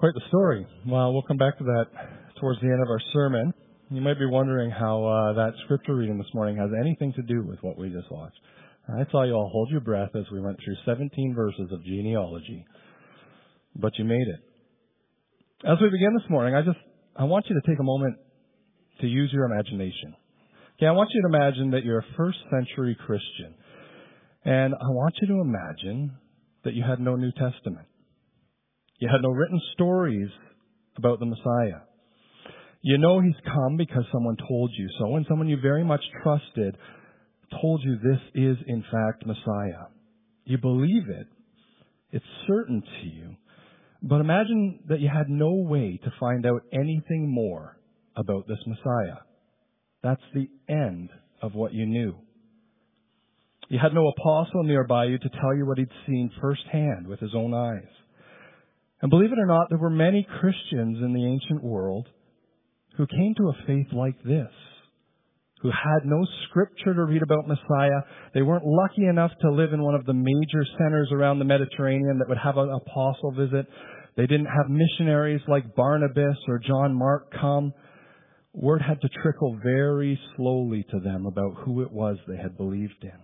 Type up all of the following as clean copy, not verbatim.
Quite the story. Well, we'll come back to that towards the end of our sermon. You might be wondering how that scripture reading this morning has anything to do with what we just watched. I saw you all hold your breath as we went through 17 verses of genealogy. But you made it. As we begin this morning, I want you to take a moment to use your imagination. Okay, I want you to imagine that you're a first century Christian. And I want you to imagine that you had no New Testament. You had no written stories about the Messiah. You know He's come because someone told you so, and someone you very much trusted told you this is in fact Messiah. You believe it. It's certain to you. But imagine that you had no way to find out anything more about this Messiah. That's the end of what you knew. You had no apostle nearby you to tell you what he'd seen firsthand with his own eyes. And believe it or not, there were many Christians in the ancient world who came to a faith like this, who had no scripture to read about Messiah. They weren't lucky enough to live in one of the major centers around the Mediterranean that would have an apostle visit. They didn't have missionaries like Barnabas or John Mark come. Word had to trickle very slowly to them about who it was they had believed in.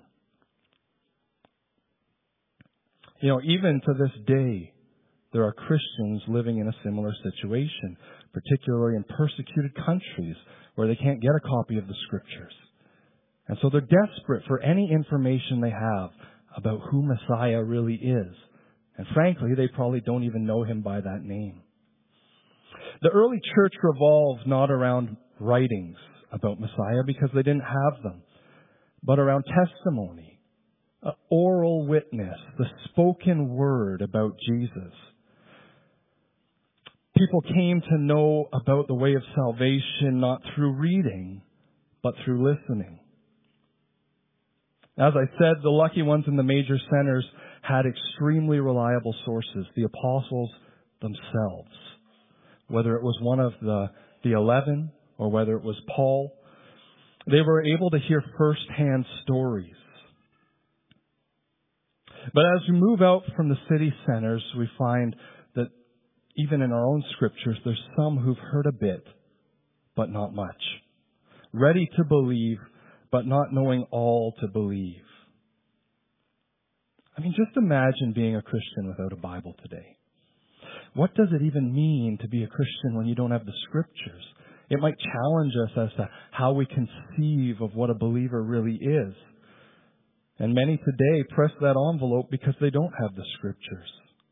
You know, even to this day, there are Christians living in a similar situation, particularly in persecuted countries where they can't get a copy of the Scriptures. And so they're desperate for any information they have about who Messiah really is. And frankly, they probably don't even know Him by that name. The early church revolved not around writings about Messiah because they didn't have them, but around testimony, oral witness, the spoken word about Jesus. People came to know about the way of salvation not through reading, but through listening. As I said, the lucky ones in the major centers had extremely reliable sources, the apostles themselves. Whether it was one of the 11 or whether it was Paul, they were able to hear firsthand stories. But as we move out from the city centers, we find that even in our own scriptures, there's some who've heard a bit, but not much. Ready to believe, but not knowing all to believe. I mean, just imagine being a Christian without a Bible today. What does it even mean to be a Christian when you don't have the Scriptures? It might challenge us as to how we conceive of what a believer really is. And many today press that envelope because they don't have the Scriptures.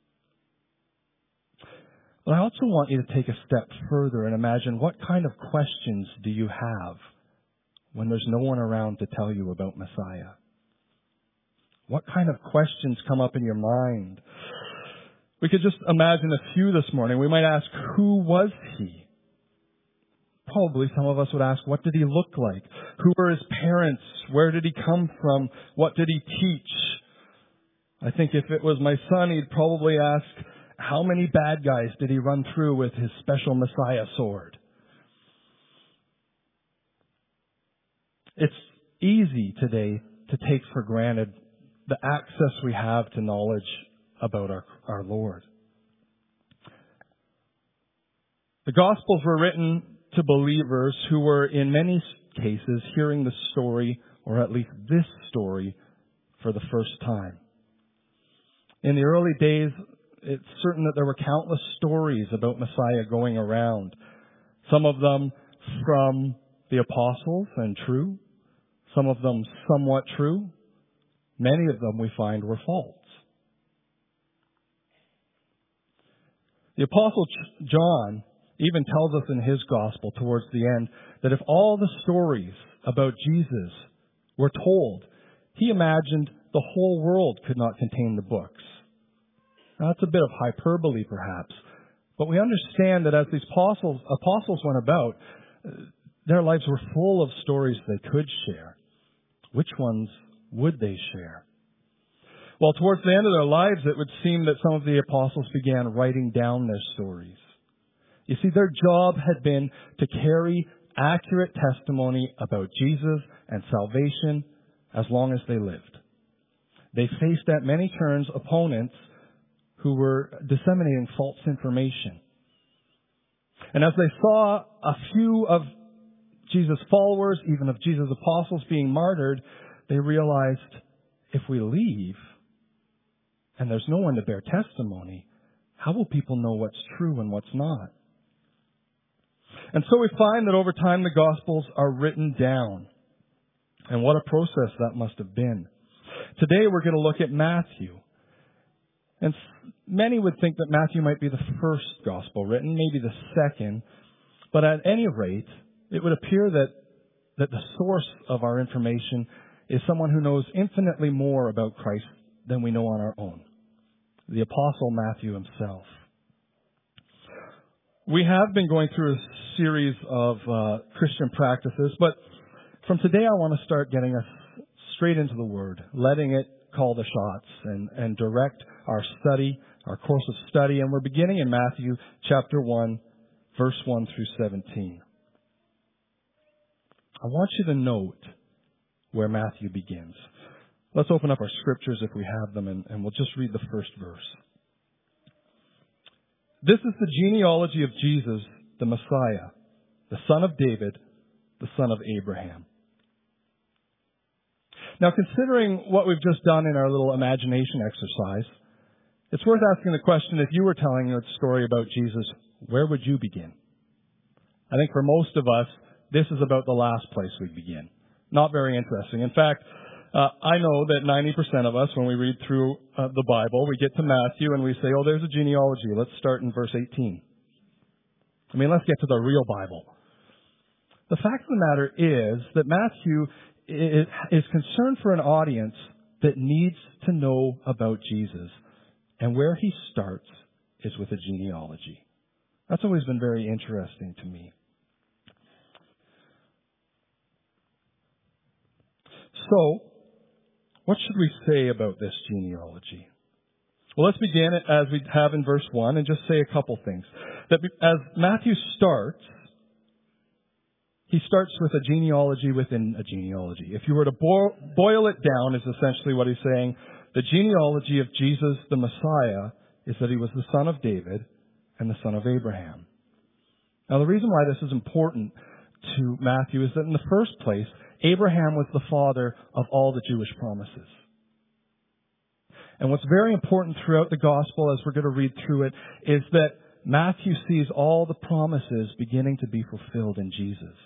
But I also want you to take a step further and imagine what kind of questions do you have when there's no one around to tell you about Messiah? What kind of questions come up in your mind? We could just imagine a few this morning. We might ask, who was He? Probably some of us would ask, what did He look like? Who were His parents? Where did He come from? What did He teach? I think if it was my son, he'd probably ask, how many bad guys did He run through with His special Messiah sword? It's easy today to take for granted the access we have to knowledge about our Lord. The Gospels were written to believers who were in many cases hearing the story, or at least this story, for the first time. In the early days, it's certain that there were countless stories about Messiah going around. Some of them from the apostles and true. Some of them somewhat true. Many of them we find were false. The Apostle John even tells us in his gospel towards the end that if all the stories about Jesus were told, he imagined the whole world could not contain the books. Now, that's a bit of hyperbole, perhaps, but we understand that as these apostles went about, their lives were full of stories they could share. Which ones would they share? Well, towards the end of their lives, it would seem that some of the apostles began writing down their stories. You see, their job had been to carry accurate testimony about Jesus and salvation as long as they lived. They faced at many turns opponents who were disseminating false information. And as they saw a few of Jesus' followers, even of Jesus' apostles being martyred, they realized, if we leave and there's no one to bear testimony, how will people know what's true and what's not? And so we find that over time the Gospels are written down. And what a process that must have been. Today we're going to look at Matthew. And many would think that Matthew might be the first Gospel written, maybe the second. But at any rate, it would appear that the source of our information is someone who knows infinitely more about Christ than we know on our own. The Apostle Matthew himself. We have been going through a series of Christian practices, but from today I want to start getting us straight into the Word, letting it call the shots and direct our study, our course of study. And we're beginning in Matthew chapter 1, verse 1 through 17. I want you to note where Matthew begins. Let's open up our scriptures if we have them, and we'll just read the first verse. This is the genealogy of Jesus, the Messiah, the son of David, the son of Abraham. Now, considering what we've just done in our little imagination exercise, it's worth asking the question, if you were telling a story about Jesus, where would you begin? I think for most of us, this is about the last place we'd begin. Not very interesting. In fact, I know that 90% of us, when we read through the Bible, we get to Matthew and we say, oh, there's a genealogy. Let's start in verse 18. I mean, let's get to the real Bible. The fact of the matter is that Matthew is concerned for an audience that needs to know about Jesus. And where he starts is with a genealogy. That's always been very interesting to me. So, what should we say about this genealogy? Well, let's begin as we have in verse 1 and just say a couple things. That as Matthew starts, he starts with a genealogy within a genealogy. If you were to boil it down, is essentially what he's saying. The genealogy of Jesus, the Messiah, is that he was the son of David and the son of Abraham. Now, the reason why this is important to Matthew is that in the first place, Abraham was the father of all the Jewish promises. And what's very important throughout the gospel, as we're going to read through it, is that Matthew sees all the promises beginning to be fulfilled in Jesus.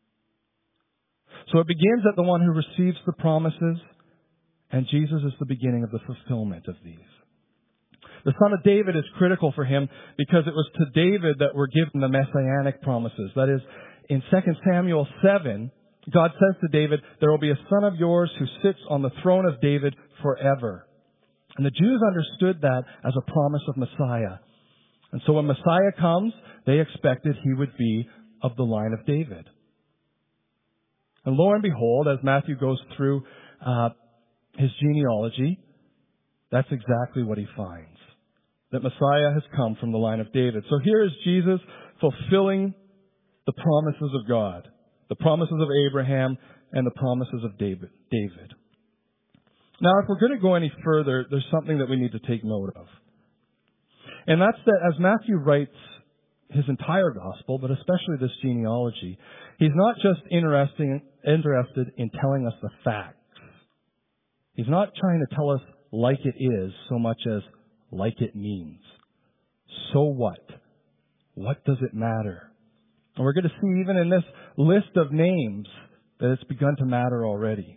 So it begins at the one who receives the promises, and Jesus is the beginning of the fulfillment of these. The son of David is critical for him because it was to David that were given the messianic promises. That is, in 2 Samuel 7, God says to David, there will be a son of yours who sits on the throne of David forever. And the Jews understood that as a promise of Messiah. And so when Messiah comes, they expected he would be of the line of David. And lo and behold, as Matthew goes through his genealogy, that's exactly what he finds. That Messiah has come from the line of David. So here is Jesus fulfilling the promises of God. The promises of Abraham and the promises of David. Now, if we're going to go any further, there's something that we need to take note of. And that's that as Matthew writes his entire gospel, but especially this genealogy, he's not just interested in telling us the facts. He's not trying to tell us like it is so much as like it means. So what? What does it matter? And we're going to see even in this list of names that it's begun to matter already.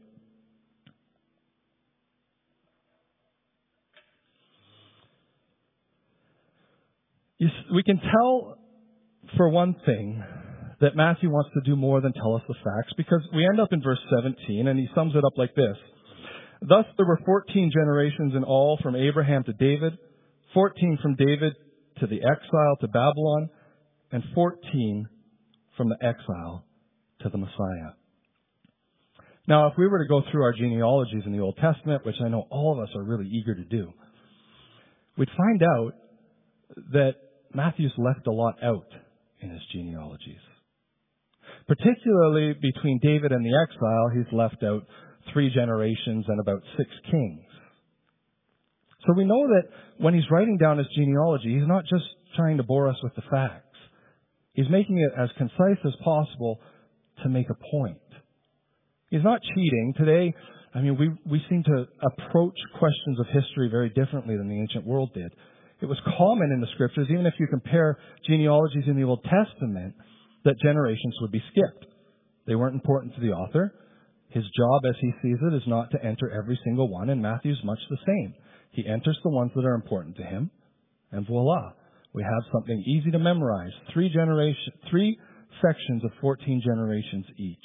We can tell, for one thing, that Matthew wants to do more than tell us the facts, because we end up in verse 17, and he sums it up like this. Thus there were 14 generations in all from Abraham to David, 14 from David to the exile to Babylon, and 14 from the exile to the Messiah. Now, if we were to go through our genealogies in the Old Testament, which I know all of us are really eager to do, we'd find out that Matthew's left a lot out in his genealogies. Particularly between David and the exile, he's left out 3 generations and about 6 kings. So we know that when he's writing down his genealogy, he's not just trying to bore us with the facts. He's making it as concise as possible to make a point. He's not cheating. Today, we seem to approach questions of history very differently than the ancient world did. It was common in the Scriptures, even if you compare genealogies in the Old Testament, that generations would be skipped. They weren't important to the author. His job, as he sees it, is not to enter every single one, and Matthew's much the same. He enters the ones that are important to him, and voila, we have something easy to memorize. 3 sections of 14 generations each.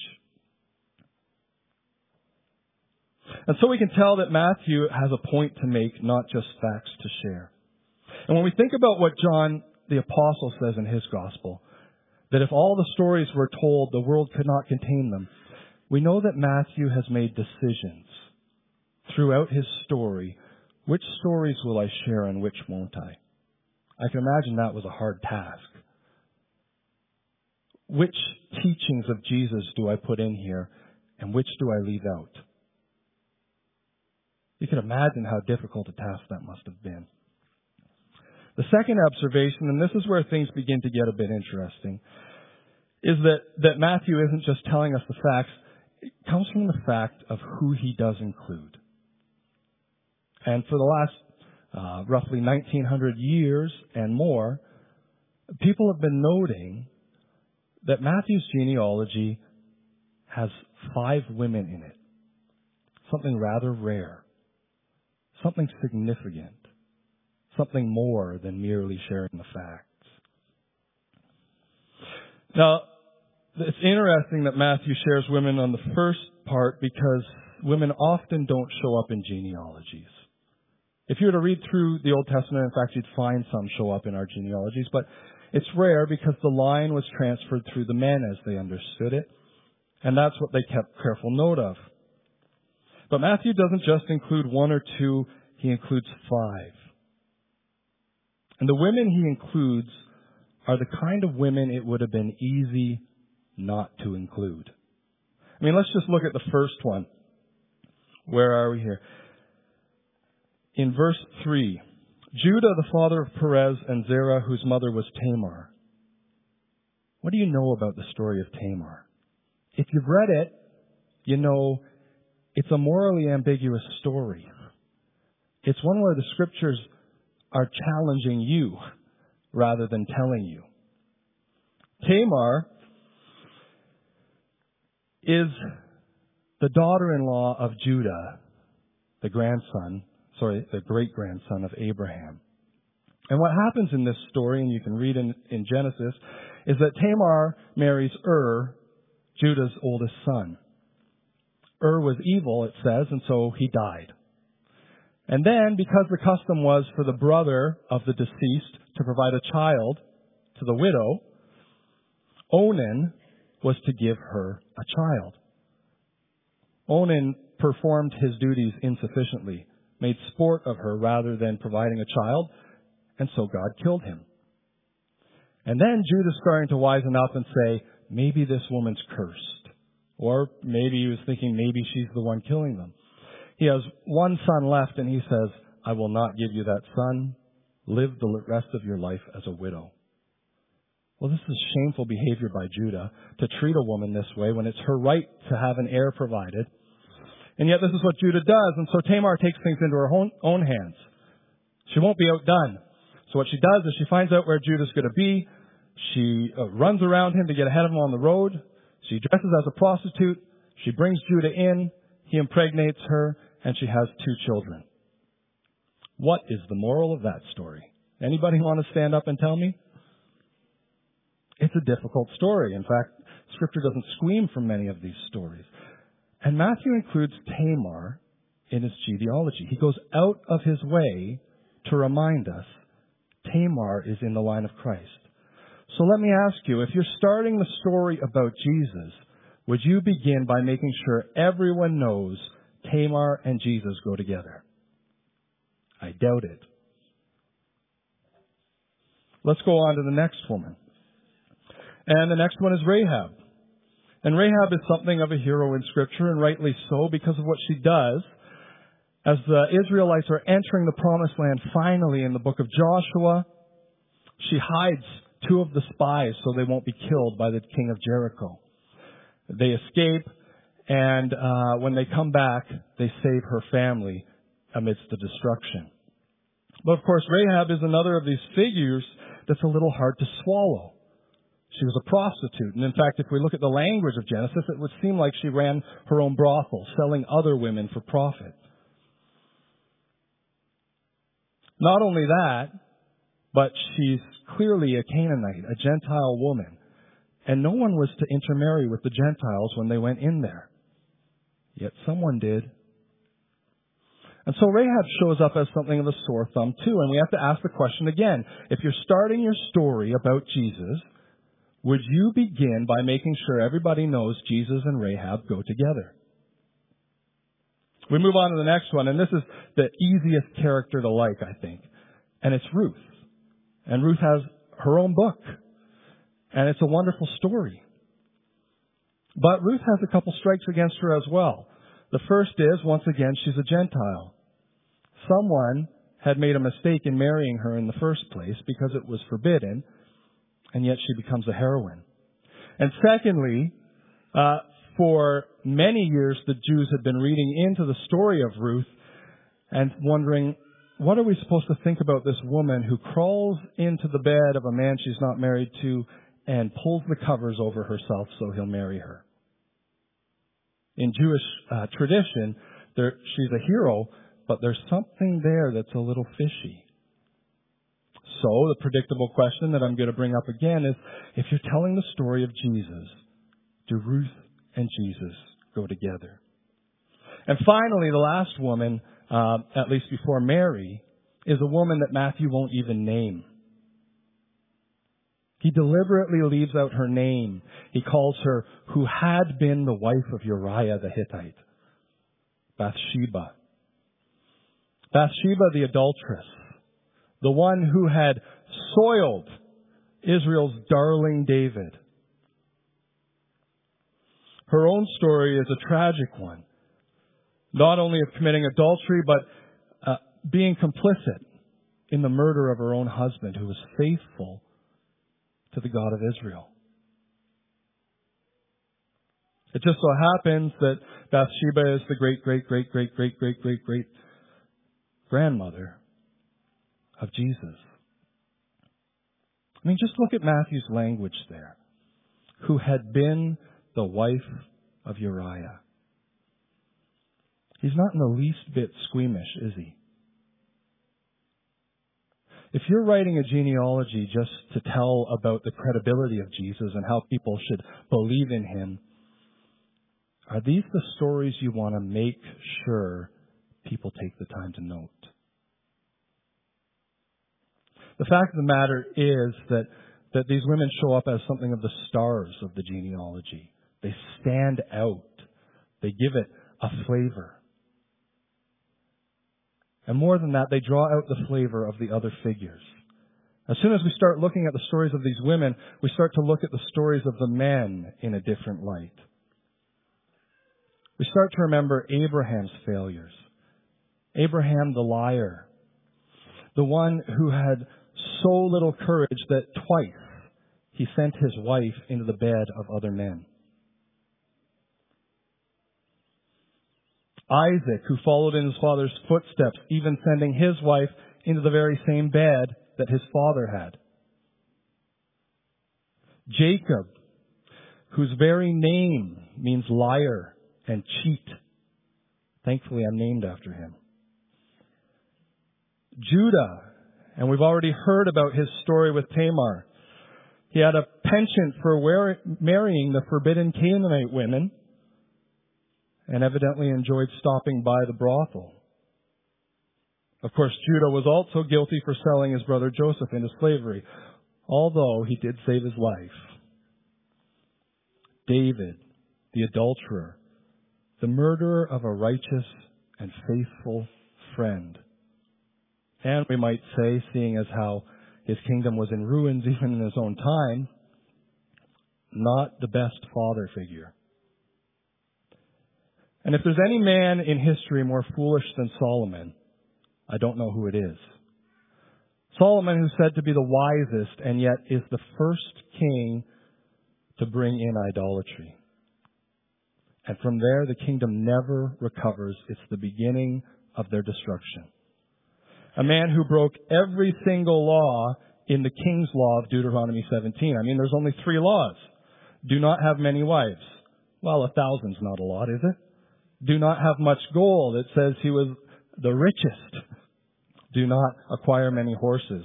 And so we can tell that Matthew has a point to make, not just facts to share. And when we think about what John the Apostle says in his gospel, that if all the stories were told, the world could not contain them, we know that Matthew has made decisions throughout his story. Which stories will I share and which won't I? I can imagine that was a hard task. Which teachings of Jesus do I put in here and which do I leave out? You can imagine how difficult a task that must have been. The second observation, and this is where things begin to get a bit interesting, is that Matthew isn't just telling us the facts. It comes from the fact of who he does include. And for the last roughly 1900 years and more, people have been noting that Matthew's genealogy has 5 women in it. Something rather rare. Something significant. Something more than merely sharing the facts. Now, it's interesting that Matthew shares women on the first part because women often don't show up in genealogies. If you were to read through the Old Testament, in fact, you'd find some show up in our genealogies, but it's rare because the line was transferred through the men as they understood it, and that's what they kept careful note of. But Matthew doesn't just include 1 or 2, he includes 5. And the women he includes are the kind of women it would have been easy not to include. Let's just look at the first one. Where are we here? In verse 3, Judah, the father of Perez and Zerah, whose mother was Tamar. What do you know about the story of Tamar? If you've read it, you know it's a morally ambiguous story. It's one where the Scriptures are challenging you rather than telling you. Tamar is the daughter-in-law of Judah, the great-grandson of Abraham. And what happens in this story, and you can read in Genesis, is that Tamar marries Judah's oldest son. Was evil, it says, and so he died. And then, because the custom was for the brother of the deceased to provide a child to the widow, Onan was to give her a child. Onan performed his duties insufficiently, made sport of her rather than providing a child, and so God killed him. And then Judah's starting to wisen up and say, maybe this woman's cursed. Or maybe he was thinking maybe she's the one killing them. He has one son left and he says, I will not give you that son. Live the rest of your life as a widow. Well, this is shameful behavior by Judah to treat a woman this way when it's her right to have an heir provided. And yet this is what Judah does. And so Tamar takes things into her own hands. She won't be outdone. So what she does is she finds out where Judah's going to be. She runs around him to get ahead of him on the road. She dresses as a prostitute. She brings Judah in. He impregnates her, and she has 2 children. What is the moral of that story? Anybody want to stand up and tell me? It's a difficult story. In fact, Scripture doesn't squeam from many of these stories. And Matthew includes Tamar in his genealogy. He goes out of his way to remind us Tamar is in the line of Christ. So let me ask you, if you're starting the story about Jesus, would you begin by making sure everyone knows Tamar and Jesus go together? I doubt it. Let's go on to the next woman. And the next one is Rahab. And Rahab is something of a hero in Scripture, and rightly so, because of what she does. As the Israelites are entering the Promised Land finally in the book of Joshua, she hides two of the spies so they won't be killed by the king of Jericho. They escape, and when they come back, they save her family amidst the destruction. But of course, Rahab is another of these figures that's a little hard to swallow. She was a prostitute. And in fact, if we look at the language of Genesis, it would seem like she ran her own brothel, selling other women for profit. Not only that, but she's clearly a Canaanite, a Gentile woman. And no one was to intermarry with the Gentiles when they went in there. Yet someone did. And so Rahab shows up as something of a sore thumb too. And we have to ask the question again. If you're starting your story about Jesus, would you begin by making sure everybody knows Jesus and Rahab go together? We move on to the next one, and this is the easiest character to like, I think. And it's Ruth. And Ruth has her own book. And it's a wonderful story. But Ruth has a couple strikes against her as well. The first is, once again, she's a Gentile. Someone had made a mistake in marrying her in the first place because it was forbidden, and yet she becomes a heroine. And secondly, for many years the Jews had been reading into the story of Ruth and wondering, what are we supposed to think about this woman who crawls into the bed of a man she's not married to and pulls the covers over herself so he'll marry her? In Jewish tradition, she's a hero, but there's something there that's a little fishy. So the predictable question that I'm going to bring up again is, if you're telling the story of Jesus, do Ruth and Jesus go together? And finally, the last woman, at least before Mary, is a woman that Matthew won't even name. He deliberately leaves out her name. He calls her who had been the wife of Uriah the Hittite, Bathsheba. Bathsheba the adulteress, the one who had soiled Israel's darling David. Her own story is a tragic one, not only of committing adultery, but being complicit in the murder of her own husband, who was faithful to the God of Israel. It just so happens that Bathsheba is the great grandmother of Jesus. I mean, just look at Matthew's language there. Who had been the wife of Uriah. He's not in the least bit squeamish, is he? If you're writing a genealogy just to tell about the credibility of Jesus and how people should believe in him, are these the stories you want to make sure people take the time to note? The fact of the matter is that these women show up as something of the stars of the genealogy. They stand out. They give it a flavor. And more than that, they draw out the flavor of the other figures. As soon as we start looking at the stories of these women, we start to look at the stories of the men in a different light. We start to remember Abraham's failures. Abraham the liar. The one who had so little courage that twice he sent his wife into the bed of other men. Isaac, who followed in his father's footsteps, even sending his wife into the very same bed that his father had. Jacob, whose very name means liar and cheat. Thankfully, I'm named after him. Judah, and we've already heard about his story with Tamar. He had a penchant for marrying the forbidden Canaanite women, and evidently enjoyed stopping by the brothel. Of course, Judah was also guilty for selling his brother Joseph into slavery, although he did save his life. David, the adulterer, the murderer of a righteous and faithful friend. And we might say, seeing as how his kingdom was in ruins even in his own time, not the best father figure. And if there's any man in history more foolish than Solomon, I don't know who it is. Solomon, who's said to be the wisest and yet is the first king to bring in idolatry. And from there, the kingdom never recovers. It's the beginning of their destruction. A man who broke every single law in the king's law of Deuteronomy 17. I mean, there's only 3 laws. Do not have many wives. Well, 1,000's not a lot, is it? Do not have much gold. It says he was the richest. Do not acquire many horses.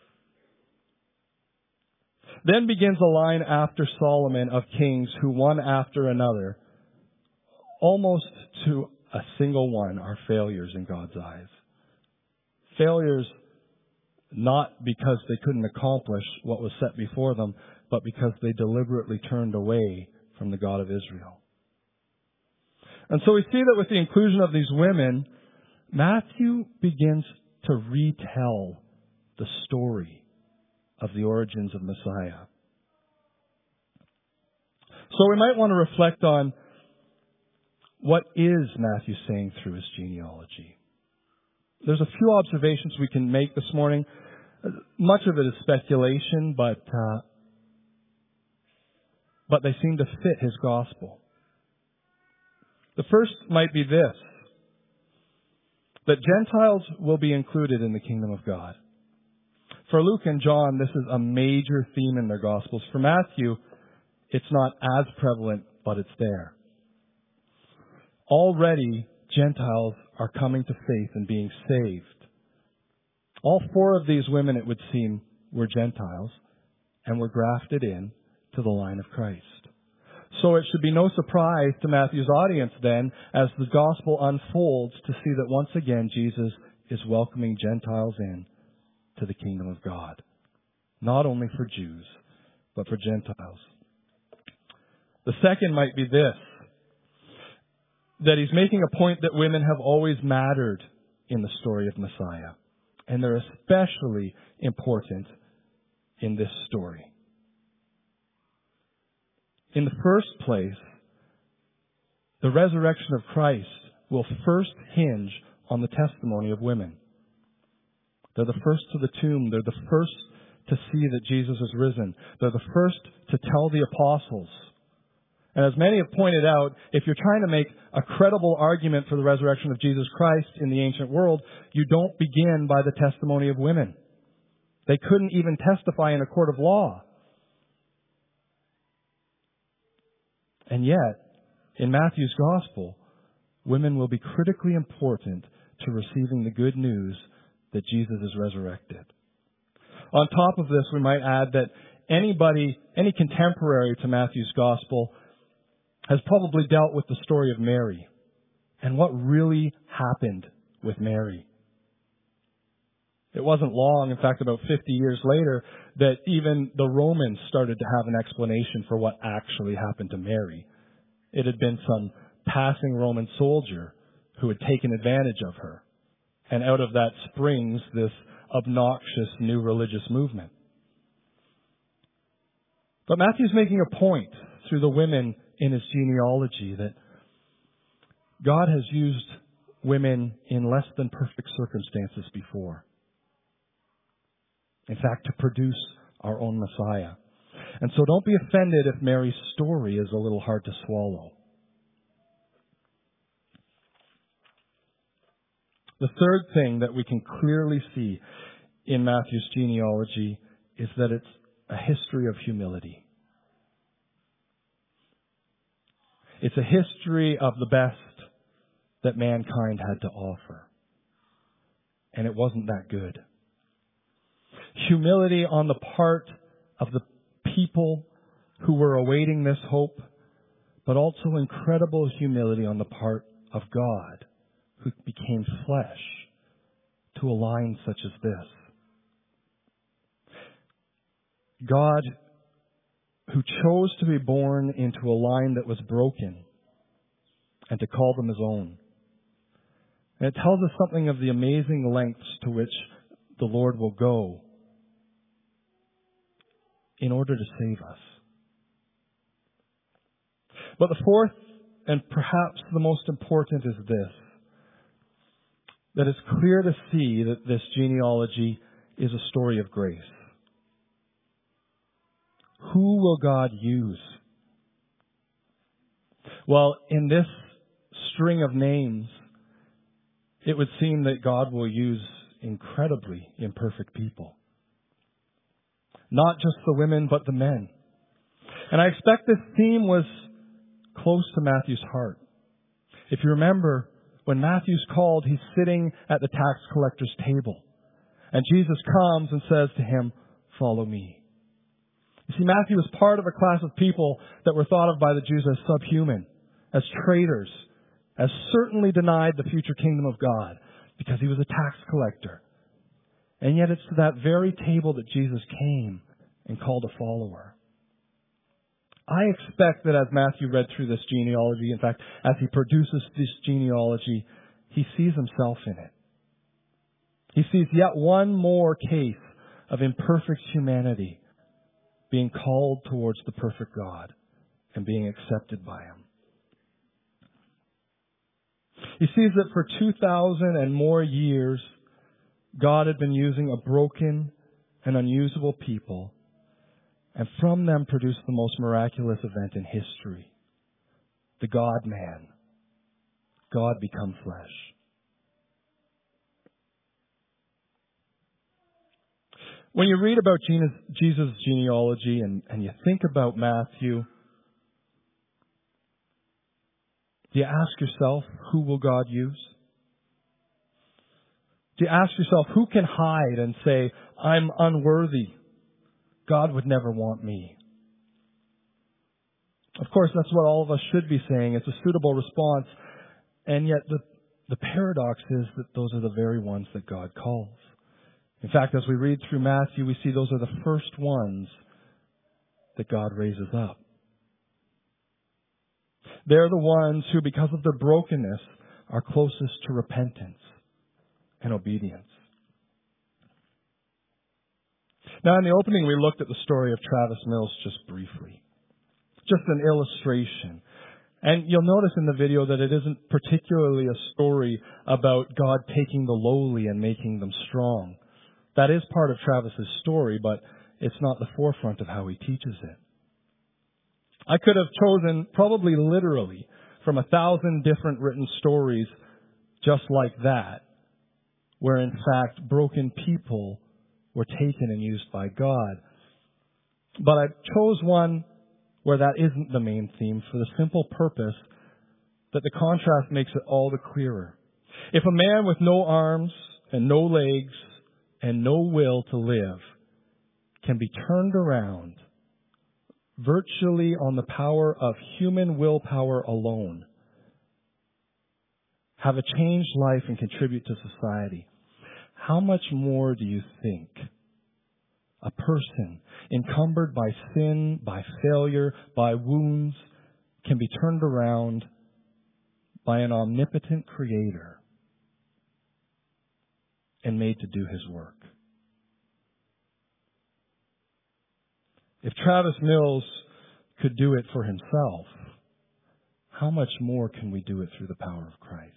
Then begins a line after Solomon of kings who one after another, almost to a single one, are failures in God's eyes. Failures not because they couldn't accomplish what was set before them, but because they deliberately turned away from the God of Israel. And so we see that with the inclusion of these women, Matthew begins to retell the story of the origins of Messiah. So we might want to reflect on what is Matthew saying through his genealogy. There's a few observations we can make this morning. Much of it is speculation, but they seem to fit his gospel. The first might be this, that Gentiles will be included in the kingdom of God. For Luke and John, this is a major theme in their gospels. For Matthew, it's not as prevalent, but it's there. Already, Gentiles are coming to faith and being saved. All 4 of these women, it would seem, were Gentiles and were grafted in to the line of Christ. So it should be no surprise to Matthew's audience then, as the gospel unfolds, to see that once again Jesus is welcoming Gentiles in to the kingdom of God. Not only for Jews, but for Gentiles. The second might be this, that he's making a point that women have always mattered in the story of Messiah. And they're especially important in this story. In the first place, the resurrection of Christ will first hinge on the testimony of women. They're the first to the tomb. They're the first to see that Jesus is risen. They're the first to tell the apostles. And as many have pointed out, if you're trying to make a credible argument for the resurrection of Jesus Christ in the ancient world, you don't begin by the testimony of women. They couldn't even testify in a court of law. And yet, in Matthew's gospel, women will be critically important to receiving the good news that Jesus is resurrected. On top of this, we might add that any contemporary to Matthew's gospel has probably dealt with the story of Mary and what really happened with Mary. It wasn't long, in fact about 50 years later, that even the Romans started to have an explanation for what actually happened to Mary. It had been some passing Roman soldier who had taken advantage of her. And out of that springs this obnoxious new religious movement. But Matthew's making a point through the women in his genealogy that God has used women in less than perfect circumstances before. In fact, to produce our own Messiah. And so don't be offended if Mary's story is a little hard to swallow. The third thing that we can clearly see in Matthew's genealogy is that it's a history of humility. It's a history of the best that mankind had to offer. And it wasn't that good. Humility on the part of the people who were awaiting this hope, but also incredible humility on the part of God, who became flesh to a line such as this. God, who chose to be born into a line that was broken and to call them his own. And it tells us something of the amazing lengths to which the Lord will go in order to save us. But the fourth, and perhaps the most important, is this: that it's clear to see that this genealogy is a story of grace. Who will God use? Well, in this string of names, it would seem that God will use incredibly imperfect people. Not just the women, but the men. And I expect this theme was close to Matthew's heart. If you remember, when Matthew's called, he's sitting at the tax collector's table. And Jesus comes and says to him, "Follow me." You see, Matthew was part of a class of people that were thought of by the Jews as subhuman, as traitors, as certainly denied the future kingdom of God because he was a tax collector. And yet it's to that very table that Jesus came and called a follower. I expect that as Matthew read through this genealogy, in fact, as he produces this genealogy, he sees himself in it. He sees yet one more case of imperfect humanity being called towards the perfect God and being accepted by Him. He sees that for 2,000 and more years, God had been using a broken and unusable people, and from them produced the most miraculous event in history. The God-man. God become flesh. When you read about Jesus' genealogy and you think about Matthew, do you ask yourself, who will God use? Do you ask yourself, who can hide and say, I'm unworthy? God would never want me. Of course, that's what all of us should be saying. It's a suitable response. And yet the paradox is that those are the very ones that God calls. In fact, as we read through Matthew, we see those are the first ones that God raises up. They're the ones who, because of their brokenness, are closest to repentance and obedience. Now, in the opening, we looked at the story of Travis Mills just briefly. Just an illustration. And you'll notice in the video that it isn't particularly a story about God taking the lowly and making them strong. That is part of Travis's story, but it's not the forefront of how he teaches it. I could have chosen probably literally from 1,000 different written stories just like that, where in fact broken people were taken and used by God. But I chose one where that isn't the main theme for the simple purpose that the contrast makes it all the clearer. If a man with no arms and no legs and no will to live can be turned around virtually on the power of human willpower alone, have a changed life and contribute to society, how much more do you think a person encumbered by sin, by failure, by wounds, can be turned around by an omnipotent Creator and made to do His work? If Travis Mills could do it for himself, how much more can we do it through the power of Christ?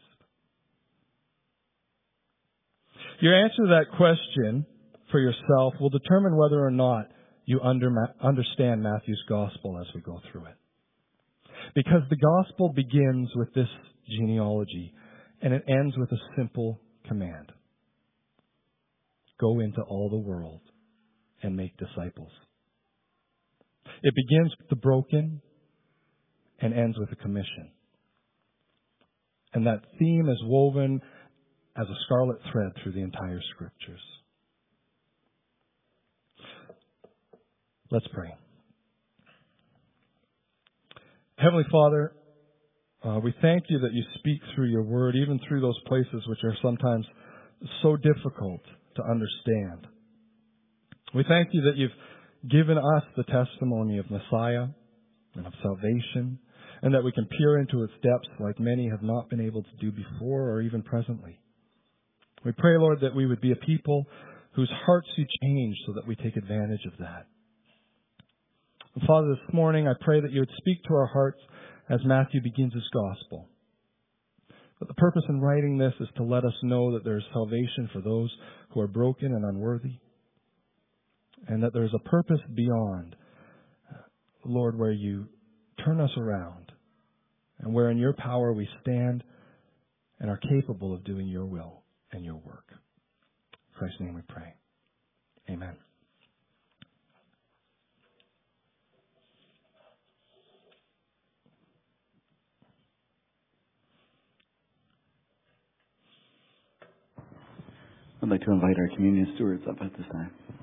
Your answer to that question for yourself will determine whether or not you understand Matthew's gospel as we go through it. Because the gospel begins with this genealogy and it ends with a simple command. Go into all the world and make disciples. It begins with the broken and ends with a commission. And that theme is woven as a scarlet thread through the entire Scriptures. Let's pray. Heavenly Father, we thank You that You speak through Your Word, even through those places which are sometimes so difficult to understand. We thank You that You've given us the testimony of Messiah and of salvation, and that we can peer into its depths like many have not been able to do before or even presently. We pray, Lord, that we would be a people whose hearts You change so that we take advantage of that. And Father, this morning I pray that You would speak to our hearts as Matthew begins his gospel. But the purpose in writing this is to let us know that there is salvation for those who are broken and unworthy, and that there's a purpose beyond, Lord, where you turn us around and where in your power we stand and are capable of doing your will and your work. In Christ's name we pray. Amen. I'd like to invite our communion stewards up at this time.